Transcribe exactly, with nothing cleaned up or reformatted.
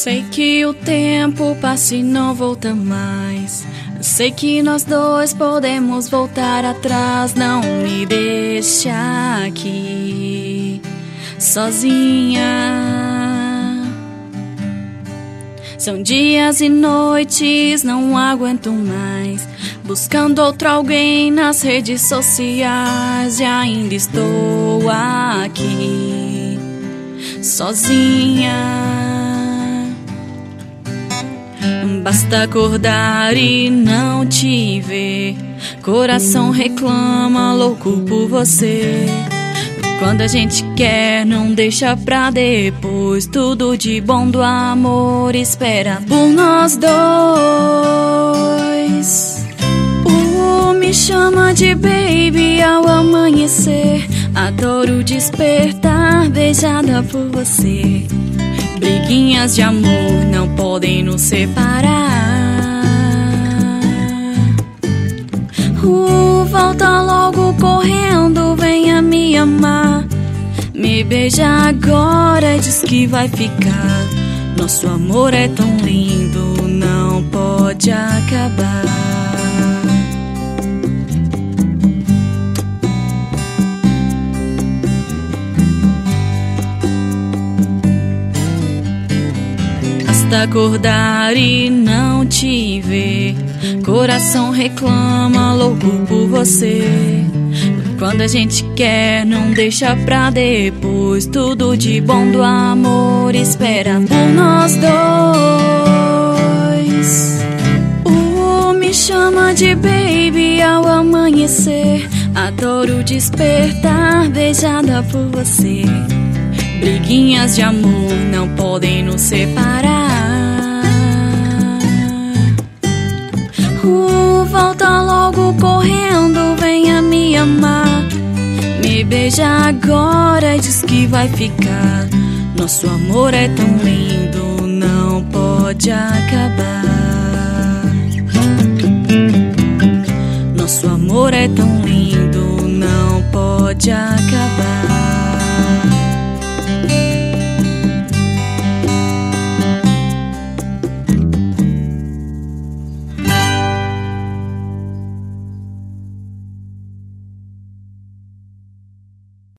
Sei que o tempo passa e não volta mais. Sei que nós dois podemos voltar atrás. Não me deixa aqui sozinha. São dias e noites, não aguento mais, buscando outro alguém nas redes sociais. E ainda estou aqui sozinha. Basta acordar e não te ver, coração reclama, louco por você. Quando a gente quer, não deixa pra depois. Tudo de bom do amor espera por nós dois. Uh, me chama de baby ao amanhecer. Adoro despertar beijada por você. Briguinhas de amor não podem nos separar. Uh, volta logo correndo, venha me amar. Me beija agora, diz que vai ficar. Nosso amor é tão lindo, não pode acabar. Basta acordar e não te ver, coração reclama, louco por você. Quando a gente quer, não deixa pra depois. Tudo de bom do amor espera por nós dois. Uh, me chama de baby ao amanhecer. Adoro despertar beijada por você. Briguinhas de amor não podem nos separar. Uh, volta logo correndo, venha me amar. Me beija agora, diz que vai ficar. Nosso amor é tão lindo, não pode acabar. Nosso amor é tão lindo, não pode acabar.